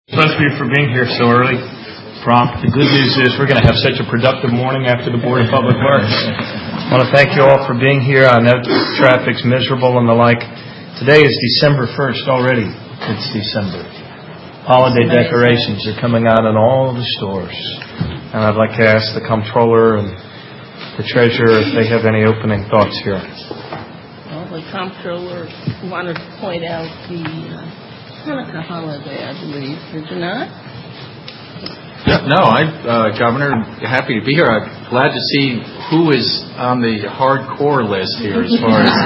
Both of you for being here so early, prompt. The good news is we're going to have such a productive morning after the Board of Public Works. I want to thank you all for being here. I know traffic's miserable and the like. Today is December 1st already. It's December. Holiday decorations are coming out in all of the stores. And I'd like to ask the comptroller and the treasurer if they have any opening thoughts here. Well, the comptroller wanted to point out the Hanukkah holiday, I believe. Did you not? No, Governor, happy to be here. I'm glad to see who is on the hardcore list here as far as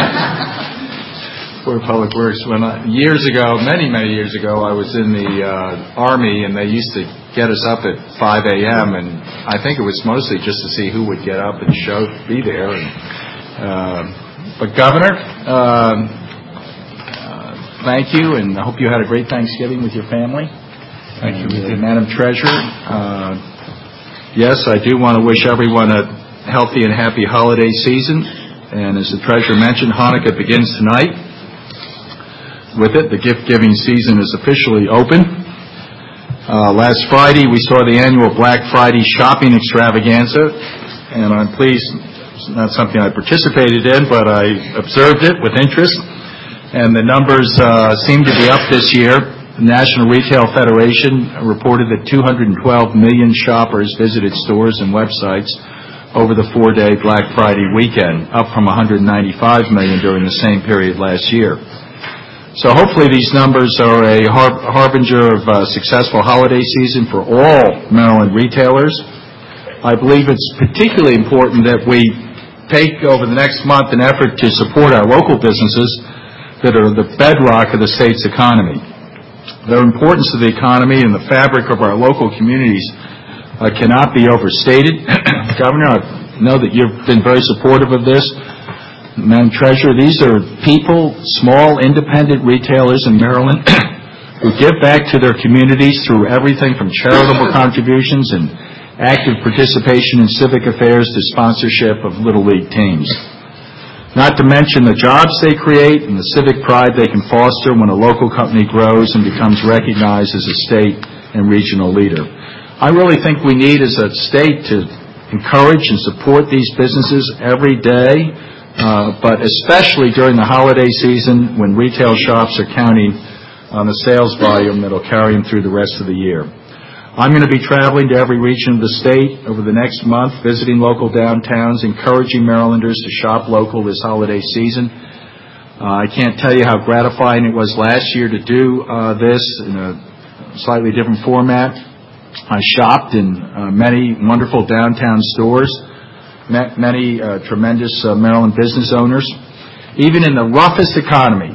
for Public Works. Many years ago, I was in the Army, and they used to get us up at 5 a.m., and I think it was mostly just to see who would get up and be there. But Governor, thank you, and I hope you had a great Thanksgiving with your family. Thank you. Madam Treasurer, yes, I do want to wish everyone a healthy and happy holiday season. And as the Treasurer mentioned, Hanukkah begins tonight. With it, the gift-giving season is officially open. Last Friday, we saw the annual Black Friday shopping extravaganza, and I'm pleased, it's not something I participated in, but I observed it with interest. And the numbers seem to be up this year. The National Retail Federation reported that 212 million shoppers visited stores and websites over the 4-day Black Friday weekend, up from 195 million during the same period last year. So hopefully these numbers are a harbinger of a successful holiday season for all Maryland retailers. I believe it's particularly important that we take over the next month an effort to support our local businesses that are the bedrock of the state's economy. Their importance to the economy and the fabric of our local communities cannot be overstated. Governor, I know that you've been very supportive of this. Madam Treasurer, these are people, small independent retailers in Maryland who give back to their communities through everything from charitable contributions and active participation in civic affairs to sponsorship of Little League teams. Not to mention the jobs they create and the civic pride they can foster when a local company grows and becomes recognized as a state and regional leader. I really think we need as a state to encourage and support these businesses every day, but especially during the holiday season when retail shops are counting on the sales volume that will carry them through the rest of the year. I'm going to be traveling to every region of the state over the next month, visiting local downtowns, encouraging Marylanders to shop local this holiday season. I can't tell you how gratifying it was last year to do this in a slightly different format. I shopped in many wonderful downtown stores, met many tremendous Maryland business owners. Even in the roughest economy,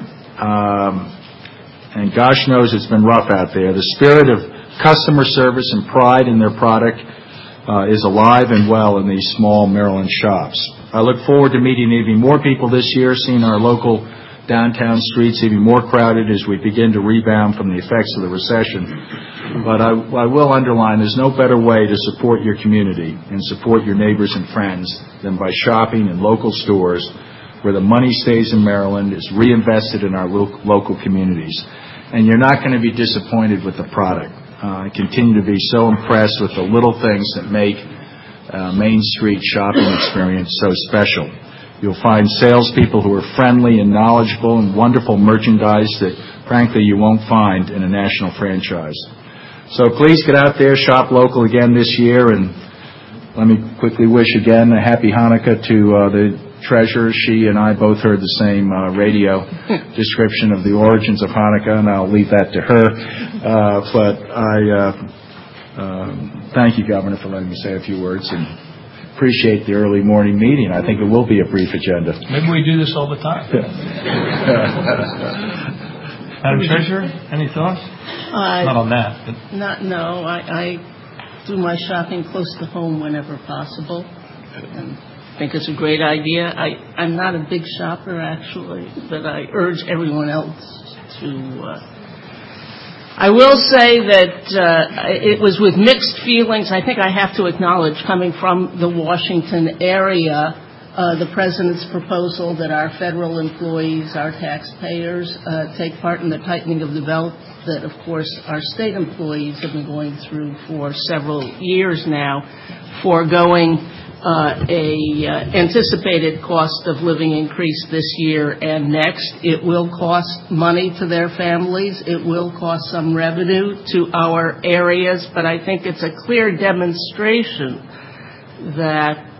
and gosh knows it's been rough out there, the spirit of customer service and pride in their product is alive and well in these small Maryland shops. I look forward to meeting even more people this year, seeing our local downtown streets even more crowded as we begin to rebound from the effects of the recession. But I will underline there's no better way to support your community and support your neighbors and friends than by shopping in local stores where the money stays in Maryland, is reinvested in our local communities. And you're not going to be disappointed with the product. I continue to be so impressed with the little things that make Main Street shopping experience so special. You'll find salespeople who are friendly and knowledgeable and wonderful merchandise that, frankly, you won't find in a national franchise. So please get out there, shop local again this year, and let me quickly wish again a happy Hanukkah to the Treasurer. She and I both heard the same radio description of the origins of Hanukkah, and I'll leave that to her. But I thank you, Governor, for letting me say a few words, and appreciate the early morning meeting. I think it will be a brief agenda. Maybe we do this all the time. Madam Treasurer, any thoughts? Not on that. But. No. I do my shopping close to home whenever possible. And I think it's a great idea. I'm not a big shopper, actually, but I urge everyone else to. I will say that it was with mixed feelings. I think I have to acknowledge, coming from the Washington area, the President's proposal that our federal employees, our taxpayers, take part in the tightening of the belt that, of course, our state employees have been going through for several years now, foregoing a anticipated cost of living increase this year and next. It will cost money to their families. It will cost some revenue to our areas, but I think it's a clear demonstration that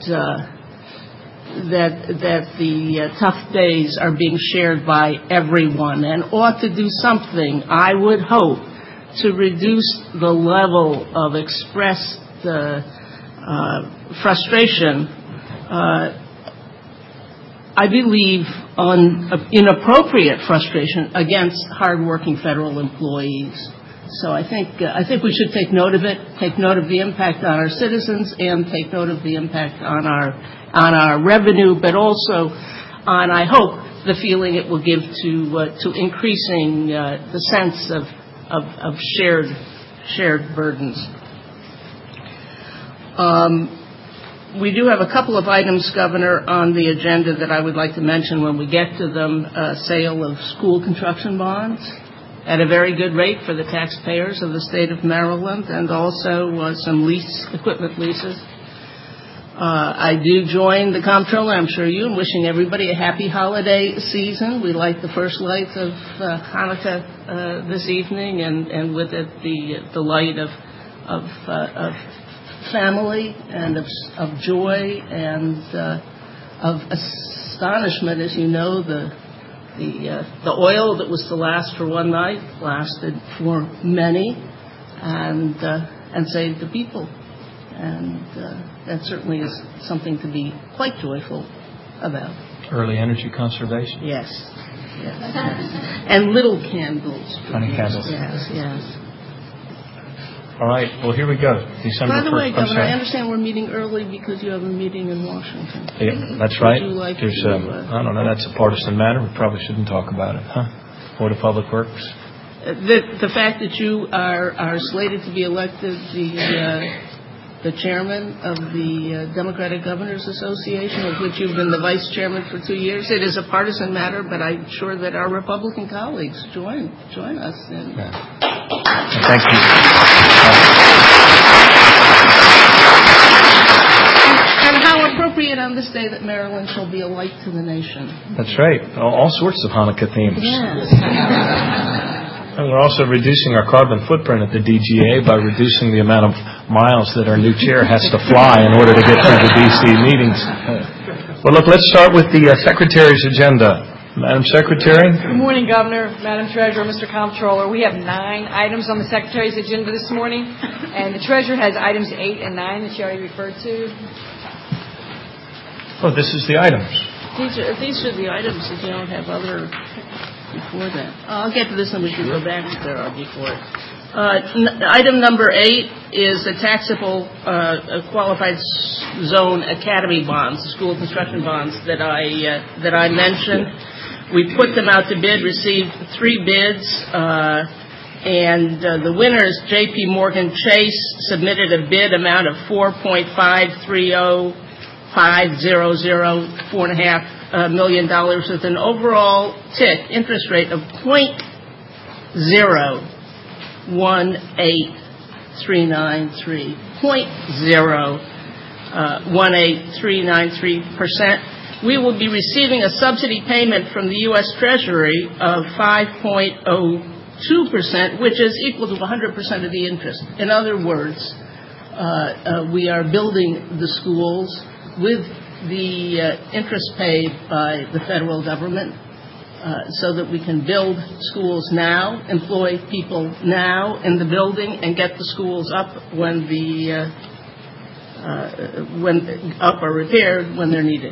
the tough days are being shared by everyone and ought to do something, I would hope, to reduce the level of expressed frustration, I believe, on inappropriate frustration against hardworking federal employees. So I think we should take note of it, take note of the impact on our citizens, and take note of the impact on our revenue, but also on, I hope, the feeling it will give to increasing the sense of shared burdens. We do have a couple of items, Governor, on the agenda that I would like to mention when we get to them. Sale of school construction bonds at a very good rate for the taxpayers of the state of Maryland, and also some equipment leases. I do join the comptroller, I'm sure you, in wishing everybody a happy holiday season. We light the first lights of Hanukkah this evening, and with it the light of family and of joy and of astonishment. As you know, the oil that was to last for one night lasted for many, and saved the people. And that certainly is something to be quite joyful about. Early energy conservation. Yes. And little candles. Funny candles. Yes. All right. Well, here we go. December 1st. By the way, Governor, I understand we're meeting early because you have a meeting in Washington. Yeah, that's right. Would you like There's, to, I don't know, that's a partisan matter. We probably shouldn't talk about it, huh? Board of Public Works. The fact that you are slated to be elected the chairman of the Democratic Governors Association, of which you've been the vice chairman for 2 years, it is a partisan matter, but I'm sure that our Republican colleagues join us in. Yeah. Thank you. And how appropriate on this day that Maryland shall be a light to the nation. That's right. All sorts of Hanukkah themes. Yes. And we're also reducing our carbon footprint at the DGA by reducing the amount of miles that our new chair has to fly in order to get through the D.C. meetings. Well, look, let's start with the Secretary's agenda. Madam Secretary? Good morning, Governor, Madam Treasurer, Mr. Comptroller. We have 9 items on the Secretary's agenda this morning, and the Treasurer has items 8 and 9 that she already referred to. Oh, this is the items. These are the items if you don't have other before that. I'll get to this and we can go back if there are before it. Item number 8 is the taxable qualified zone academy bonds, the school construction bonds that I mentioned. We put them out to bid, received 3 bids, and the winners, J.P. Morgan Chase, submitted a bid amount of $4.530,500, $4.5 million, with an overall TIC interest rate of 0.01839 0.01893%. We will be receiving a subsidy payment from the U.S. Treasury of 5.02%, which is equal to 100% of the interest. In other words, we are building the schools with the interest paid by the federal government, so that we can build schools now, employ people now in the building, and get the schools up when up or repaired when they're needed.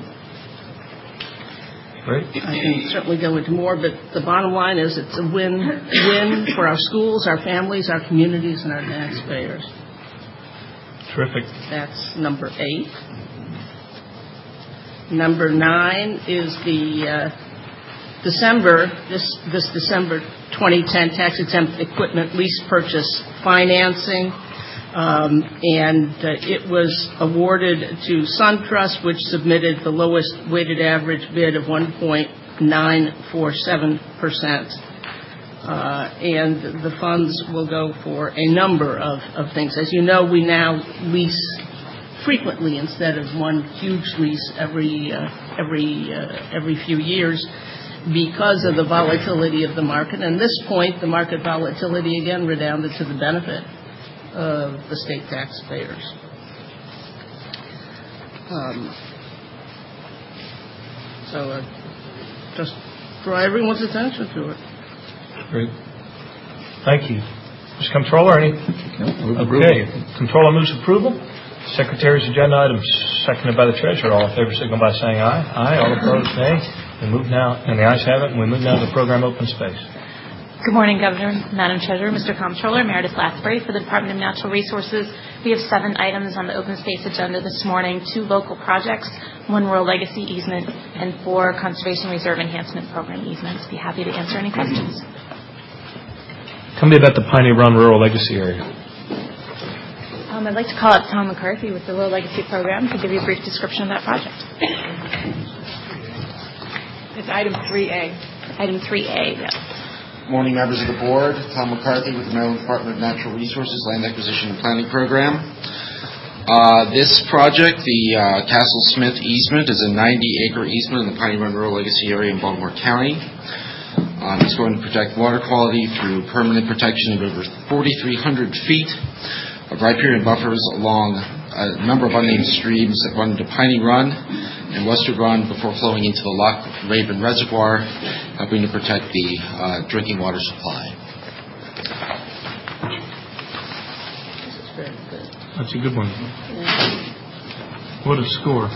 Great. I can certainly go into more, but the bottom line is it's a win-win for our schools, our families, our communities, and our taxpayers. Terrific. That's number 8. Number 9 is the this December 2010 tax-exempt equipment lease purchase financing. And it was awarded to SunTrust, which submitted the lowest weighted average bid of 1.947%. And the funds will go for a number of things. As you know, we now lease frequently instead of one huge lease every few years because of the volatility of the market. And at this point, the market volatility again redounded to the benefit of the state taxpayers. Just draw everyone's attention to it. Great. Thank you. Mr. Comptroller, any? No, okay. Comptroller moves approval. Secretary's agenda items seconded by the Treasurer. All in favor signal by saying aye. Aye. All opposed, nay. We move now, and the ayes have it, and we move now to the program Open Space. Good morning, Governor, Madam Treasurer, Mr. Comptroller, Meredith Lathbury for the Department of Natural Resources. We have 7 items on the open space agenda this morning, 2 local projects, 1 rural legacy easement, and 4 conservation reserve enhancement program easements. Be happy to answer any questions. Tell me about the Piney Run Rural Legacy Area. I'd like to call up Tom McCarthy with the Rural Legacy Program to give you a brief description of that project. It's item 3A. Item 3A, yes. Morning, members of the board. Tom McCarthy with the Maryland Department of Natural Resources Land Acquisition and Planning Program. This project, the Castle Smith easement, is a 90-acre easement in the Piney Run Rural Legacy area in Baltimore County. It's going to protect water quality through permanent protection of over 4,300 feet of riparian buffers along a number of unnamed streams that run into Piney Run and Western Run before flowing into the Loch Raven Reservoir, helping to protect the drinking water supply. This is very good. That's a good one. Yeah. What a score.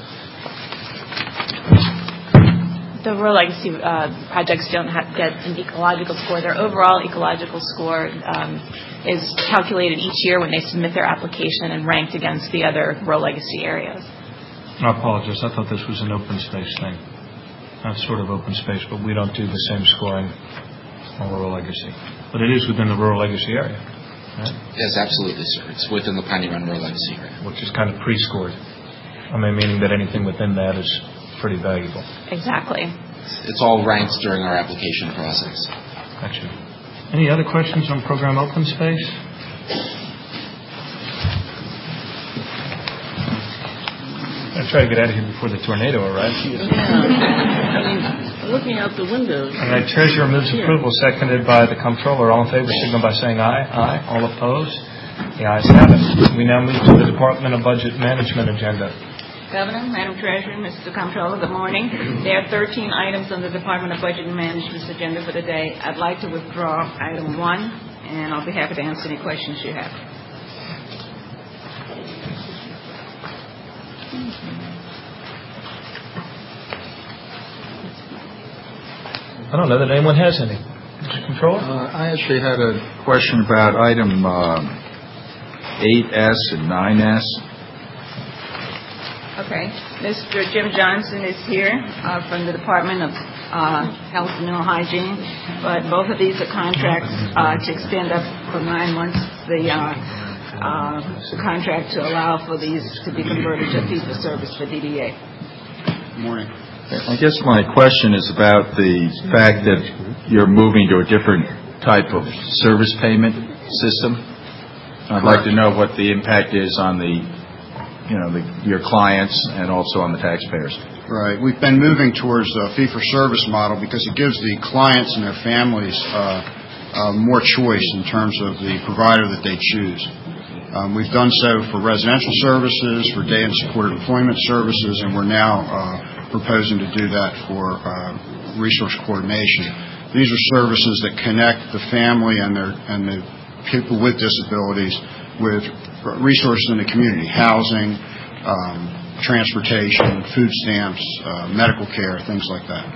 The rural legacy projects don't get an ecological score. Their overall ecological score is calculated each year when they submit their application and ranked against the other rural legacy areas. I apologize. I thought this was an open space thing. Not sort of open space, but we don't do the same scoring on rural legacy. But it is within the rural legacy area, right? Yes, absolutely, sir. It's within the Piney Run Rural Legacy area. Which is kind of pre-scored. I mean, meaning that anything within that is pretty valuable. Exactly. It's all ranked during our application process. Gotcha. Any other questions on program Open Space? I'll try to get out of here before the tornado arrives. Yeah. I mean, looking out the windows. All right, Treasurer moves approval, seconded by the Comptroller. All in favor, signal by saying aye. Aye. All opposed? The ayes have it. We now move to the Department of Budget Management agenda. Governor, Madam Treasurer, Mr. Comptroller, good morning. There are 13 items on the Department of Budget and Management's agenda for the day. I'd like to withdraw item 1, and I'll be happy to answer any questions you have. I don't know that anyone has any. Mr. Comptroller? I actually had a question about item 8S and 9S. Okay. Mr. Jim Johnson is here from the Department of Health and Mental Hygiene, but both of these are contracts to extend up for 9 months the contract to allow for these to be converted to fee-for-service for DDA. Good morning. I guess my question is about the fact that you're moving to a different type of service payment system. I'd like to know what the impact is on your clients and also on the taxpayers. Right. We've been moving towards a fee-for-service model because it gives the clients and their families more choice in terms of the provider that they choose. We've done so for residential services, for day and supported employment services, and we're now proposing to do that for resource coordination. These are services that connect the family and the people with disabilities with resources in the community: housing, transportation, food stamps, medical care, things like that.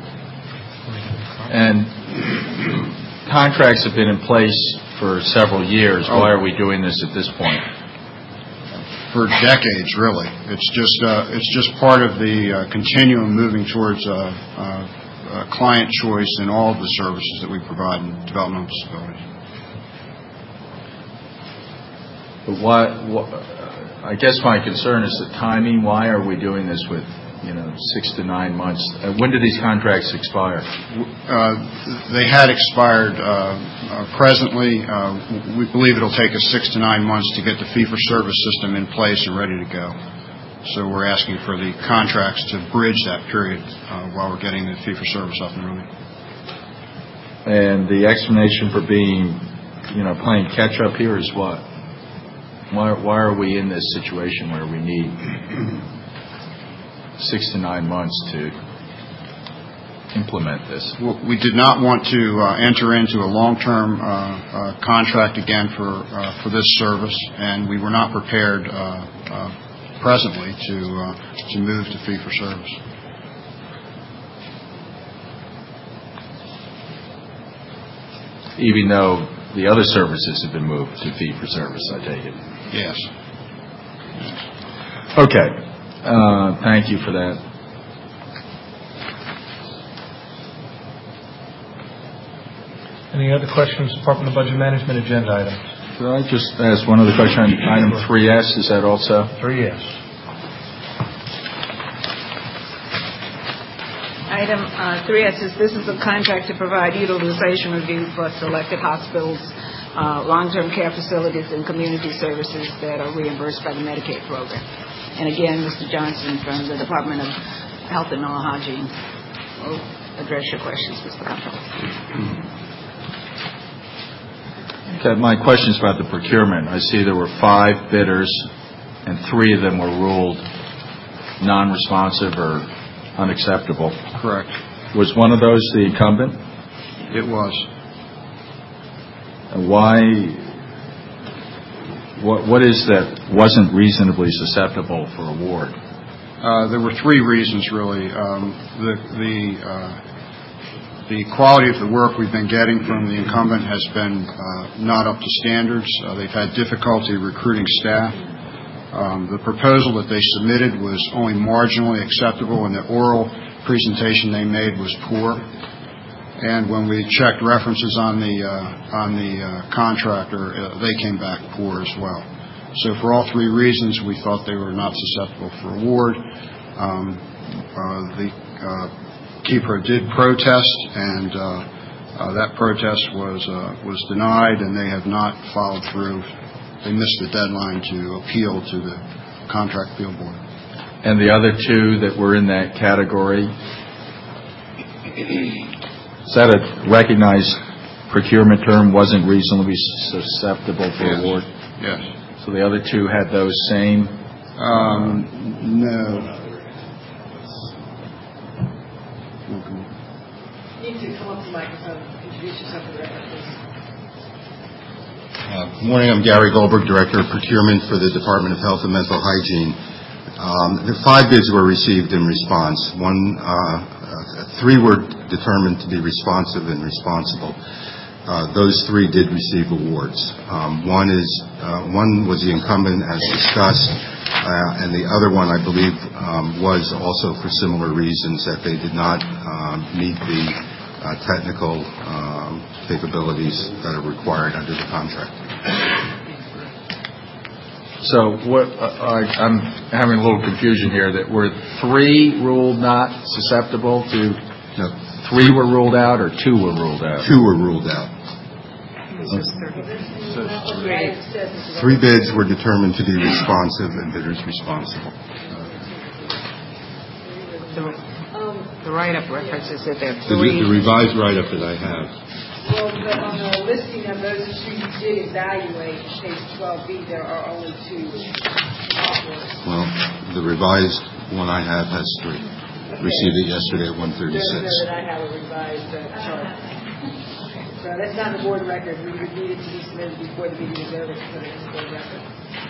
And contracts have been in place for several years. Why are we doing this at this point? For decades, really. It's just part of the continuum moving towards client choice in all of the services that we provide in developmental disabilities. But I guess my concern is the timing. Why are we doing this with 6 to 9 months? When do these contracts expire? They had expired presently. We believe it'll take us 6 to 9 months to get the fee-for-service system in place and ready to go. So we're asking for the contracts to bridge that period while we're getting the fee-for-service up and running. And the explanation for being, playing catch-up here is what? Why are we in this situation where we need 6 to 9 months to implement this? Well, we did not want to enter into a long-term contract again for this service, and we were not prepared presently to move to fee-for-service. Even though the other services have been moved to fee-for-service, I take it? Yes. Okay. Thank you for that. Any other questions, Department of Budget Management agenda items? Could I just ask one other question on item 3S? Is that also? 3S. Item 3S is this is a contract to provide utilization review for selected hospitals, long-term care facilities, and community services that are reimbursed by the Medicaid program. And again, Mr. Johnson from the Department of Health and Mental Hygiene will address your questions, Mr. Comptroller. Okay, my question is about the procurement. I see there were 5 bidders, and 3 of them were ruled non-responsive or unacceptable. Correct. Was one of those the incumbent? It was. Why? What is that wasn't reasonably susceptible for award? There were 3 reasons, really. The quality of the work we've been getting from the incumbent has been not up to standards. They've had difficulty recruiting staff. The proposal that they submitted was only marginally acceptable, and the oral presentation they made was poor. And when we checked references on the contractor, they came back poor as well. So for all 3 reasons, we thought they were not susceptible for award. The KEPRO did protest, and that protest was denied, and they have not followed through. They missed the deadline to appeal to the Contract Appeal Board. And the other 2 that were in that category, is that a recognized procurement term, wasn't reasonably susceptible for award? Yes. So the other 2 had those same? No. You need to come up to the microphone. Introduce yourself to the record, please. Good morning. I'm Gary Goldberg, Director of Procurement for the Department of Health and Mental Hygiene. The 5 bids were received in response. 3 were determined to be responsive and responsible. Those 3 did receive awards. One was the incumbent, as discussed, and the other one, I believe, was also for similar reasons, that they did not meet the technical capabilities that are required under the contract. So I'm having a little confusion here. That were 3 ruled not susceptible to? No. 3 were ruled out, or 2 were ruled out? 2 were ruled out. 3 bids were determined to be responsive and bidders responsible. The write-up references that there are 3. The revised write-up that I have. Well, but on the listing of those who you did evaluate, page 12B, there are only 2 offers. Well, the revised one I have has 3. Okay. Received it yesterday at 1:36. It doesn't know that I have a revised chart. So that's not the board record. We would need it to be submitted before the meeting is over to put it in the board record.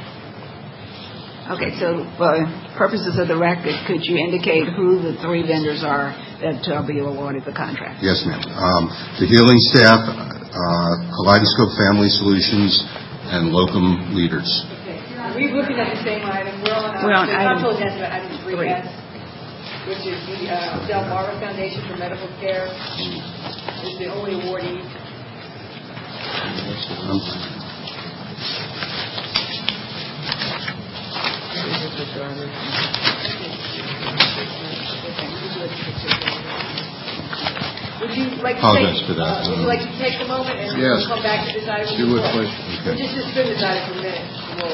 Okay, so for purposes of the record, could you indicate who the 3 vendors are that will be awarded the contract? Yes, ma'am. The Healing Staff, Kaleidoscope Family Solutions, and Locum Leaders. Okay. Are we looking at the same item? We're on item 3S, which is the Del Barber Foundation for Medical Care. Is the only awardee. Would you like to Apologize for that. Would you like to take a moment and Yes. we'll come back to this item? If you would, please. We'll just suspend this item for a minute.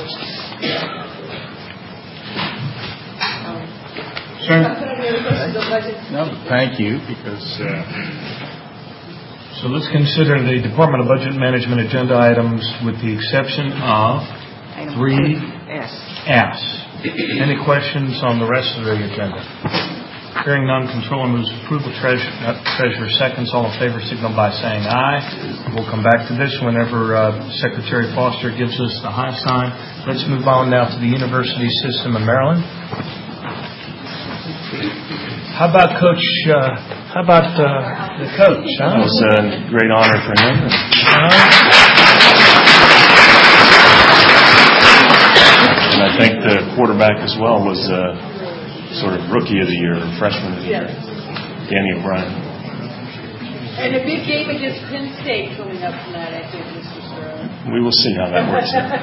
Sure. No, thank you, because So let's consider the Department of Budget Management agenda items with the exception of Item 3S. Any questions on the rest of the agenda? Hearing none, Controller moves approval. Treasurer seconds. All in favor signal by saying aye. We'll come back to this whenever Secretary Foster gives us the high sign. Let's move on now to the University System of Maryland. How about Coach? The coach? Huh? It was a great honor for him. And I think the quarterback as well was sort of rookie of the year, freshman of the year, Danny O'Brien. And a big game against Penn State coming up tonight, I think, Mr. Sterling. We will see how that works out.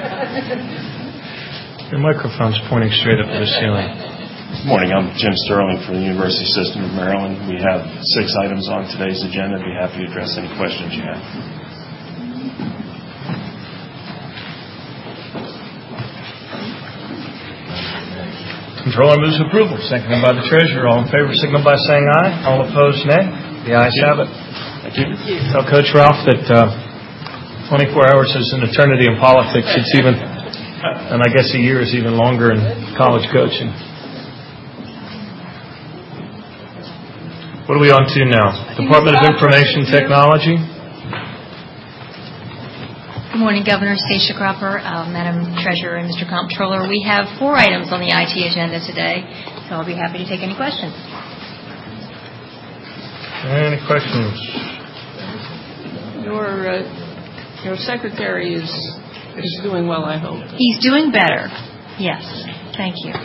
Your microphone's pointing straight up to the ceiling. Good morning. I'm Jim Sterling from the University System of Maryland. We have 6 items on today's agenda. I'd be happy to address any questions you have. Controller moves approval. Seconded by the Treasurer. All in favor signal by saying aye. All opposed, nay. The ayes have it. Thank you. Tell Coach Ralph that 24 hours is an eternity in politics. It's even, and I guess a year is even longer in college coaching. What are we on to now? Department of Information Technology. Good morning, Governor. Stacia Cropper, Madam Treasurer, and Mr. Comptroller. We have 4 items on the IT agenda today, so I'll be happy to take any questions. Any questions? Your secretary is doing well, I hope. He's doing better. Yes. Thank you.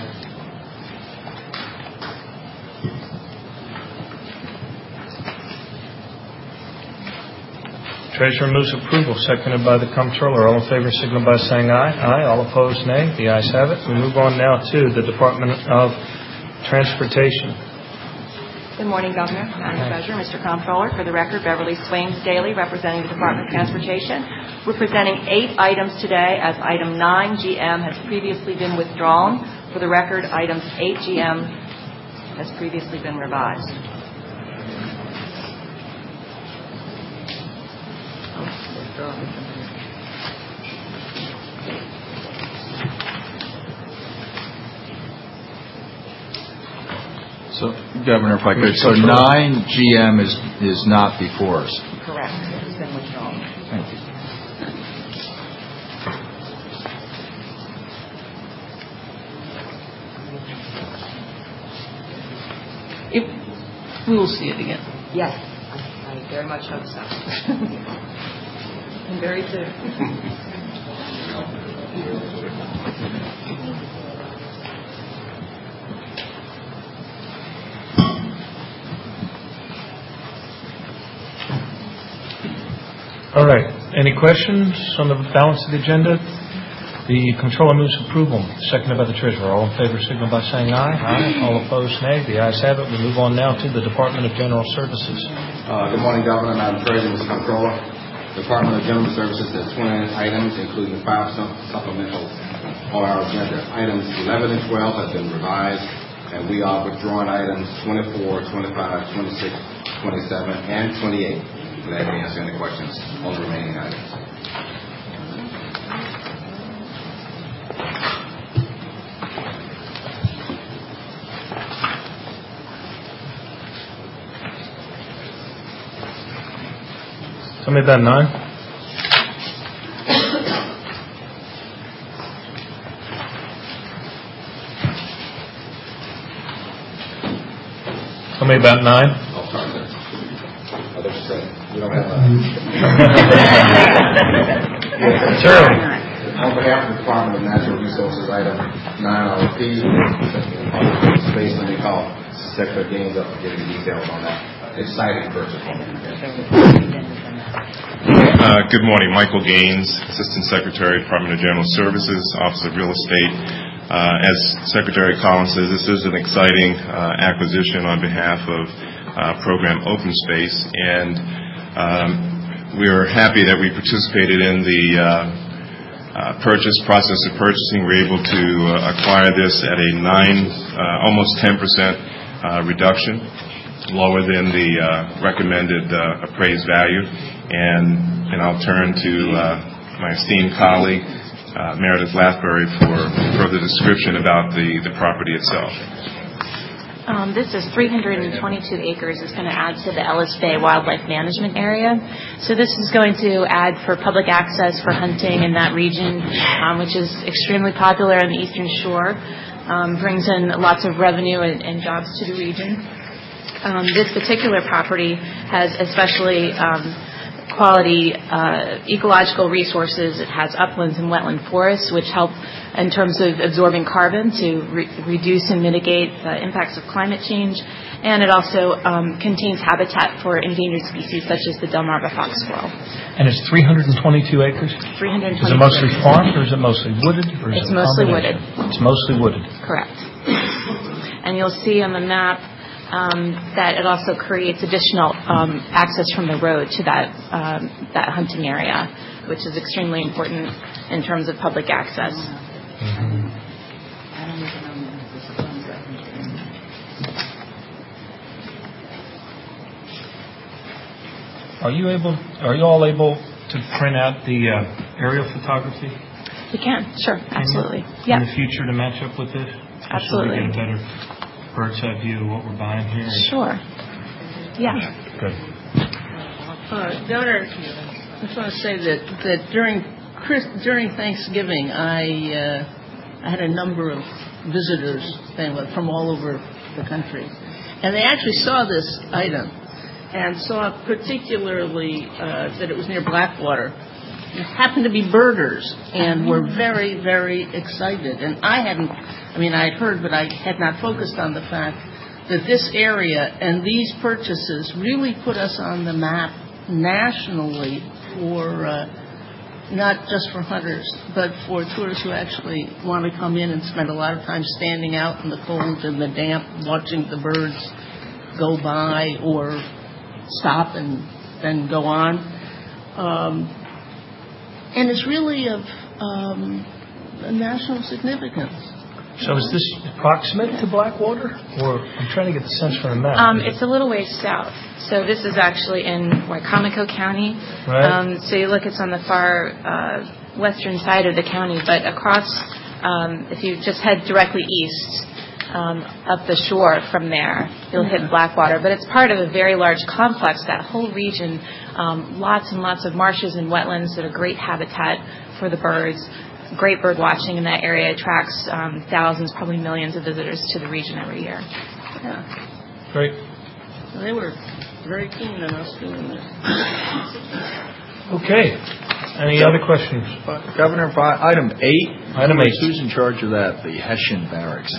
Treasurer moves approval, seconded by the Comptroller. All in favor signal by saying aye. Aye. All opposed, nay. The ayes have it. We move on now to the Department of Transportation. Good morning, Governor, Madam Treasurer, Mr. Comptroller. For the record, Beverly Swains Daly, representing the Department of Transportation. We're presenting 8 items today, as item 9, GM, has previously been withdrawn. For the record, items 8, GM, has previously been revised. So, Governor, if I could, so 9 GM is not before us. Correct. It's been withdrawn. Thank you. We will see it again. Yes, I very much hope so. And very soon. All right. Any questions on the balance of the agenda? The Controller moves approval, seconded by the Treasurer. All in favor signal by saying aye. Aye. All opposed, nay. The ayes have it. We move on now to the Department of General Services. Good morning, Governor, Madam Treasurer, Mr. Comptroller. Department of General Services has 29 items, including 5 supplementals on our agenda. Items 11 and 12 have been revised, and we are withdrawing items 24, 25, 26, 27, and 28. Glad to answer any questions on the remaining items. Tell me about 9. Tell me about 9. Oh, sorry, sir. I thought you said we don't have Sure. On behalf of the Department of Natural Resources, item 9 RFP, space let me call Secretary Gaines up and give you details on that exciting purchase. Good morning. Michael Gaines, Assistant Secretary, Department of General Services, Office of Real Estate. As Secretary Collins says, this is an exciting acquisition on behalf of program Open Space, and we are happy that we participated in the process of purchasing. We're able to acquire this at a almost 10% reduction, lower than the recommended appraised value. And I'll turn to my esteemed colleague, Meredith Lathbury, for further description about the property itself. This is 322 acres. It's going to add to the Ellis Bay Wildlife Management Area. So this is going to add for public access for hunting in that region, which is extremely popular on the Eastern Shore. Brings in lots of revenue and jobs to the region. This particular property has especially quality ecological resources. It has uplands and wetland forests, which help in terms of absorbing carbon to reduce and mitigate the impacts of climate change. And it also contains habitat for endangered species such as the Delmarva fox squirrel. And it's 322 acres? 322. Is it mostly farmed or is it mostly wooded? Or is it's mostly wooded. It's mostly wooded. Correct. And you'll see on the map that it also creates additional access from the road to that hunting area, which is extremely important in terms of public access. Mm-hmm. Are you all able to print out the aerial photography? We can, sure, absolutely. In the future to match up with this? Absolutely. So we get a better bird's eye view of what we're buying here? Sure. Yeah. Good. Governor, I just want to say that during Thanksgiving, I had a number of visitors from all over the country, and they actually saw this item and saw particularly that it was near Blackwater. It happened to be birders and were very, very excited. And I'd heard, but I had not focused on the fact that this area and these purchases really put us on the map nationally for not just for hunters, but for tourists who actually want to come in and spend a lot of time standing out in the cold and the damp, watching the birds go by or stop and then go on. And it's really of national significance. So is this proximate to Blackwater? Or I'm trying to get the sense from the map. It's a little ways south. So this is actually in Wicomico County. Right. So you look, it's on the far western side of the county, but across, if you just head directly east, up the shore from there, you'll hit Blackwater. But it's part of a very large complex, that whole region, lots and lots of marshes and wetlands that are great habitat for the birds. Great bird watching in that area. Attracts thousands, probably millions of visitors to the region every year. Yeah. Great. Well, they were very keen on us doing this. Okay. Any other questions? Governor, item 8. Item 8. Who's in charge of that? The Hessian Barracks.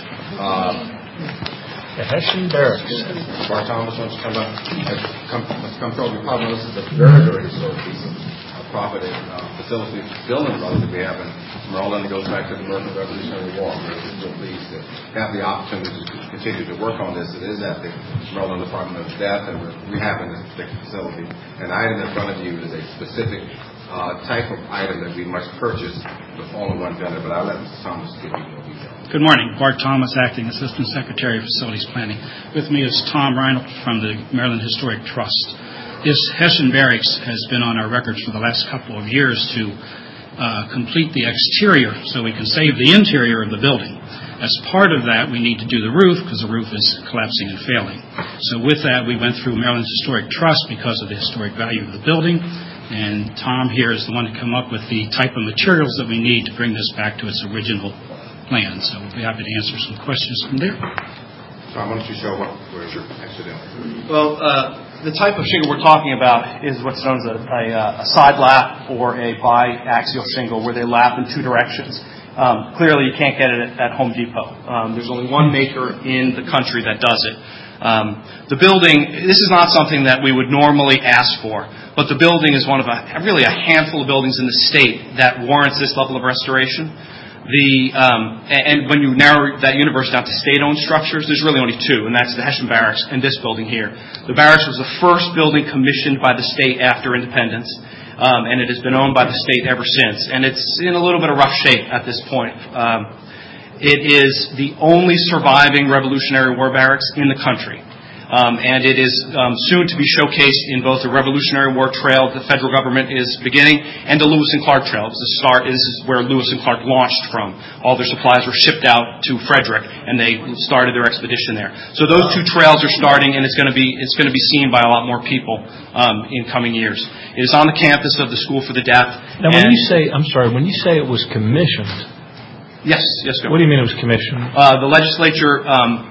The Hessian Barracks. Bart Thomas wants to come up. Come from your public. This is a very, very historic piece of property, facility, building that we have in Maryland. It goes back to the American Revolutionary War. We're so pleased to have the opportunity to continue to work on this. It is at the Maryland Department of Death, and we're rehabbing this particular facility. And the item in front of you is a specific type of item that we must purchase with all in one vendor. But I'll let Mr. Thomas give you more detail. Good morning. Bart Thomas, Acting Assistant Secretary of Facilities Planning. With me is Tom Reinhold from the Maryland Historic Trust. This Hessian Barracks has been on our records for the last couple of years to complete the exterior so we can save the interior of the building. As part of that, we need to do the roof because the roof is collapsing and failing. So with that, we went through Maryland Historic Trust because of the historic value of the building. And Tom here is the one to come up with the type of materials that we need to bring this back to its original plan. So we'll be happy to answer some questions from there. Tom, why don't you show where's your accident? Well, the type of shingle we're talking about is what's known as a side lap or a biaxial shingle, where they lap in two directions. Clearly, you can't get it at Home Depot. There's only one maker in the country that does it. The building, this is not something that we would normally ask for, but the building is one of really a handful of buildings in the state that warrants this level of restoration. And when you narrow that universe down to state-owned structures, there's really only two, and that's the Hessian Barracks and this building here. The barracks was the first building commissioned by the state after independence, and it has been owned by the state ever since. And it's in a little bit of rough shape at this point. It is the only surviving Revolutionary War barracks in the country. And it is soon to be showcased in both the Revolutionary War Trail the federal government is beginning and the Lewis and Clark Trail. This is where Lewis and Clark launched from. All their supplies were shipped out to Frederick, and they started their expedition there. So those two trails are starting, and it's going to be seen by a lot more people in coming years. It is on the campus of the School for the Deaf. Now, when you say it was commissioned. Yes, Governor. What do you mean it was commissioned? The legislature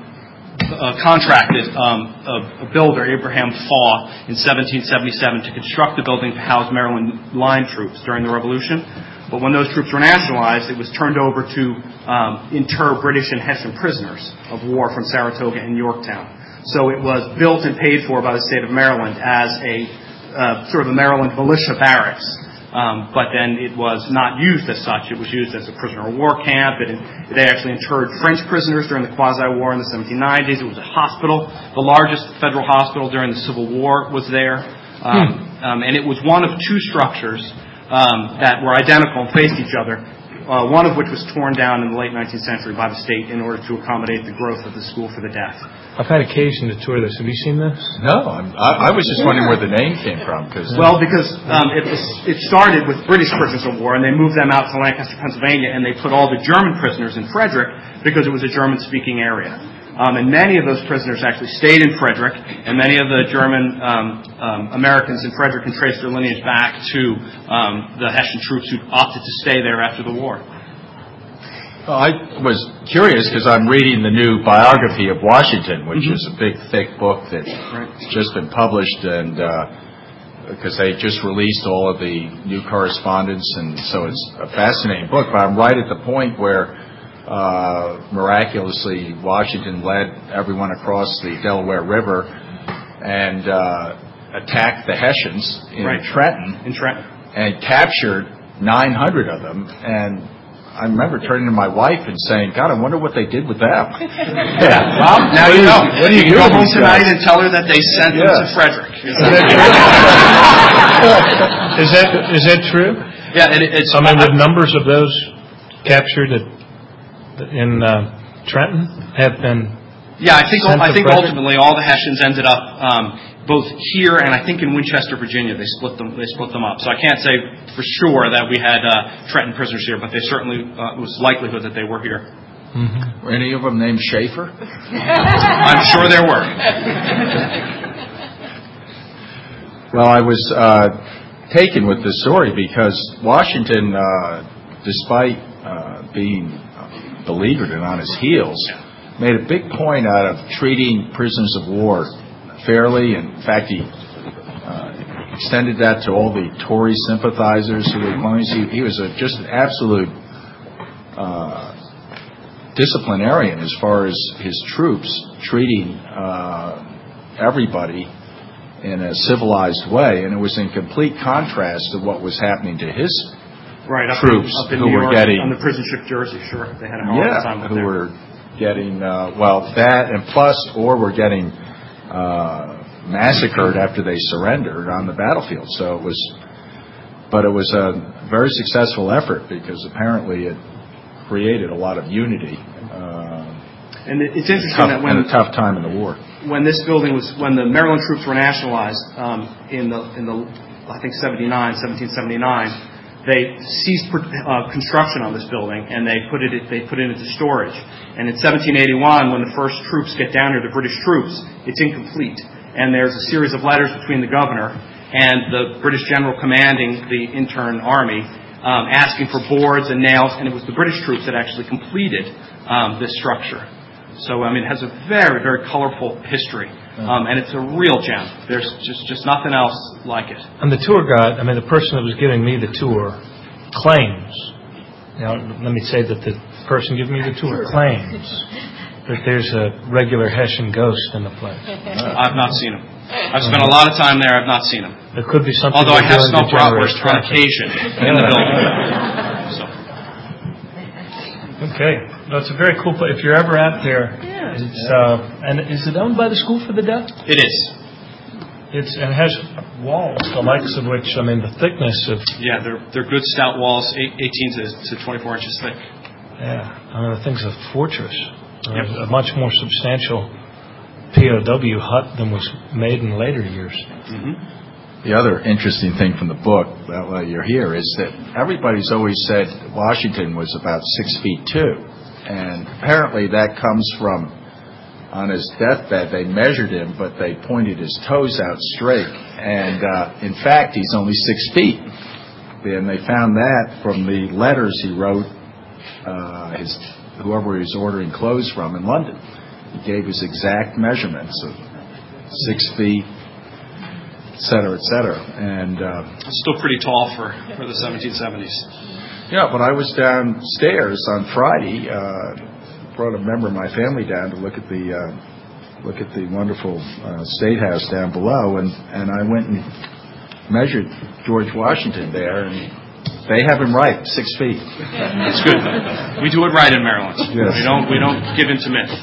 contracted a builder, Abraham Faw, in 1777 to construct the building to house Maryland line troops during the Revolution. But when those troops were nationalized, it was turned over to inter British and Hessian prisoners of war from Saratoga and Yorktown. So it was built and paid for by the state of Maryland as a sort of a Maryland militia barracks. But then it was not used as such. It was used as a prisoner of war camp. They actually interred French prisoners during the Quasi-War in the 1790s. It was a hospital. The largest federal hospital during the Civil War was there. And it was one of two structures that were identical and faced each other, one of which was torn down in the late 19th century by the state in order to accommodate the growth of the School for the Deaf. I've had occasion to tour this. Have you seen this? No, I was just wondering where the name came from. Because it started with British prisoners of war, and they moved them out to Lancaster, Pennsylvania, and they put all the German prisoners in Frederick because it was a German-speaking area. And many of those prisoners actually stayed in Frederick, and many of the German Americans in Frederick can trace their lineage back to the Hessian troops who opted to stay there after the war. Well, I was curious because I'm reading the new biography of Washington, which is a big, thick book that's just been published, and because they just released all of the new correspondence, and so it's a fascinating book. But I'm right at the point where miraculously Washington led everyone across the Delaware River and attacked the Hessians in Trenton, and captured 900 of them. And I remember turning to my wife and saying, God, I wonder what they did with them. Yeah. Well, now you know. What do you go home tonight and tell her that they sent them to Frederick. Is that true? Yeah. It's. I mean, the numbers of those captured in Trenton have been. Yeah, I think ultimately all the Hessians ended up both here and I think in Winchester, Virginia. They split them up. So I can't say for sure that we had Trenton prisoners here, but they certainly it was likelihood that they were here. Mm-hmm. Were any of them named Schaefer? I'm sure there were. Well, I was taken with this story because Washington, despite being beleaguered and on his heels, made a big point out of treating prisoners of war fairly. In fact, he extended that to all the Tory sympathizers who were among us. He was just an absolute disciplinarian as far as his troops treating everybody in a civilized way, and it was in complete contrast to what was happening to his troops up in who New were York, getting on the prison ship Jersey. Sure, they had a hard time with who were getting that, and plus, or were getting massacred after they surrendered on the battlefield. So it was a very successful effort because apparently it created a lot of unity. And it's interesting that when a tough time in the war, when the Maryland troops were nationalized in the I think 1779. They ceased construction on this building, and they put it into storage. And in 1781, when the first troops get down here, the British troops, it's incomplete. And there's a series of letters between the governor and the British general commanding the intern army, asking for boards and nails, and it was the British troops that actually completed this structure. So, I mean, it has a very, very colorful history, and it's a real gem. There's just nothing else like it. And the tour guide, I mean, the person that was giving me the tour claims, let me say that the person giving me the tour claims that there's a regular Hessian ghost in the place. I've not seen him. I've spent a lot of time there. I've not seen him. There could be something. Although I have smelled bratwurst on occasion in the building. So. Okay. No, it's a very cool place. If you're ever out there, it's and is it owned by the School for the Deaf? It is. It has walls, the likes of which, I mean, the thickness of... Yeah, they're good stout walls, 18 to 24 inches thick. Yeah, I mean, the thing's a fortress. A much more substantial POW hut than was made in later years. Mm-hmm. The other interesting thing from the book, while you're here, is that everybody's always said Washington was about 6'2", and apparently that comes from, on his deathbed, they measured him, but they pointed his toes out straight, and in fact, he's only 6 feet. And they found that from the letters he wrote whoever he was ordering clothes from in London. He gave his exact measurements of 6 feet, et cetera, et cetera. And still pretty tall for the 1770s. Yeah, when I was downstairs on Friday, brought a member of my family down to look at the wonderful State House down below, and I went and measured George Washington there, and they have him right, 6 feet. It's good. We do it right in Maryland. Yes. We don't give in to myth.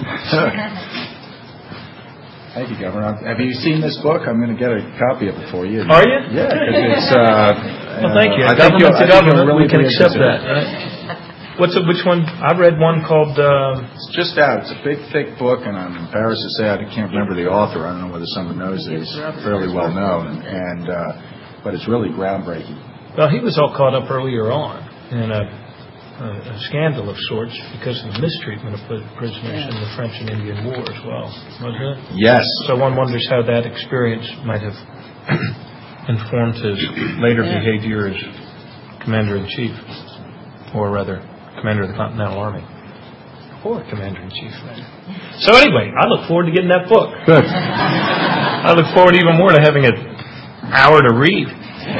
Thank you, Governor. Have you seen this book? I'm going to get a copy of it for you. Are you? Yeah, because it's... well, thank you. I think we can accept that, right? Which one? I read one called... It's just out. It's a big, thick book, and I'm embarrassed to say I can't remember the author. I don't know whether someone knows it. He's fairly well known, but it's really groundbreaking. Well, he was all caught up earlier on in a scandal of sorts because of the mistreatment of prisoners in the French and Indian War as well, wasn't it? Yes. So one wonders how that experience might have informed his later behavior as Commander-in-Chief, or rather, Commander of the Continental Army, or Commander-in-Chief. So anyway, I look forward to getting that book. Good. I look forward even more to having an hour to read.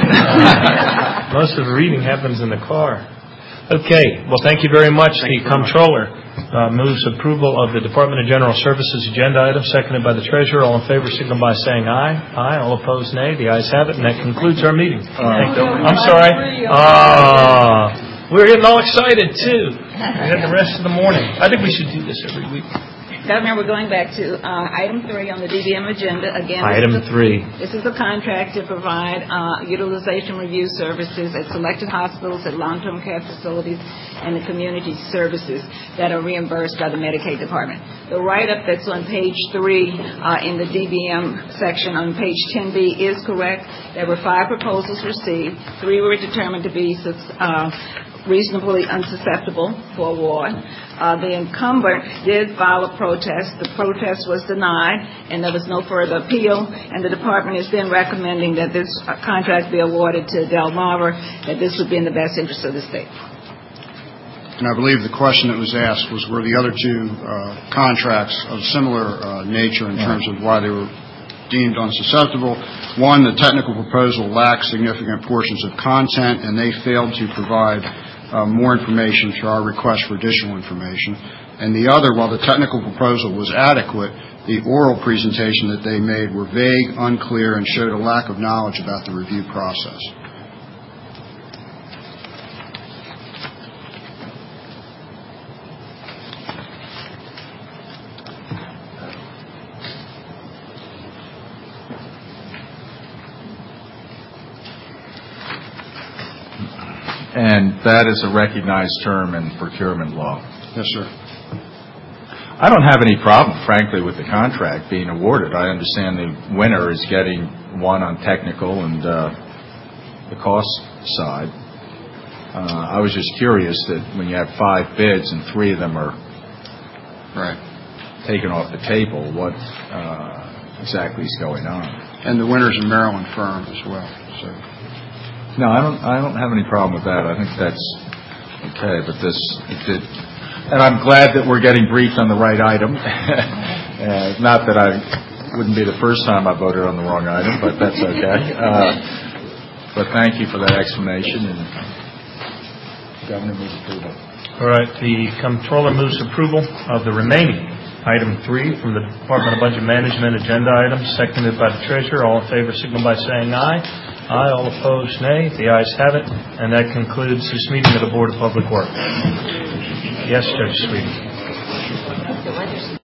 Most of the reading happens in the car. Okay. Well, thank you very much. The Comptroller moves approval of the Department of General Services agenda item, seconded by the Treasurer. All in favor, signal by saying aye. Aye. All opposed, nay. The ayes have it, and that concludes our meeting. I'm sorry. We're getting all excited, too. We had the rest of the morning. I think we should do this every week. Governor, we're going back to item 3 on the DBM agenda. Again, item 3. This is a contract to provide utilization review services at selected hospitals, at long-term care facilities, and the community services that are reimbursed by the Medicaid Department. The write-up that's on page 3 in the DBM section on page 10B is correct. There were 5 proposals received. 3 were determined to be reasonably unsusceptible for award. The incumbent did file a protest. The protest was denied, and there was no further appeal, and the department is then recommending that this contract be awarded to Delmarva, that this would be in the best interest of the state. And I believe the question that was asked was, were the other 2 contracts of similar nature in terms of why they were deemed unsusceptible? One, the technical proposal lacked significant portions of content, and they failed to provide more information to our request for additional information. And the other, while the technical proposal was adequate, the oral presentation that they made were vague, unclear, and showed a lack of knowledge about the review process. And that is a recognized term in procurement law. Yes, sir. I don't have any problem, frankly, with the contract being awarded. I understand the winner is getting one on technical and the cost side. I was just curious that when you have 5 bids and 3 of them are taken off the table, what exactly is going on? And the winner's a Maryland firm as well. So. No, I don't have any problem with that. I think that's okay. But it did, and I'm glad that we're getting briefed on the right item. Not that I wouldn't be the first time I voted on the wrong item, but that's okay. But thank you for that explanation, and Governor moves approval. All right, the Comptroller moves approval of the remaining item 3 from the Department of Budget Management agenda items, seconded by the Treasurer. All in favor, signal by saying aye. Aye. All opposed, nay. The ayes have it, and that concludes this meeting of the Board of Public Works. Yes, Judge Sweetie.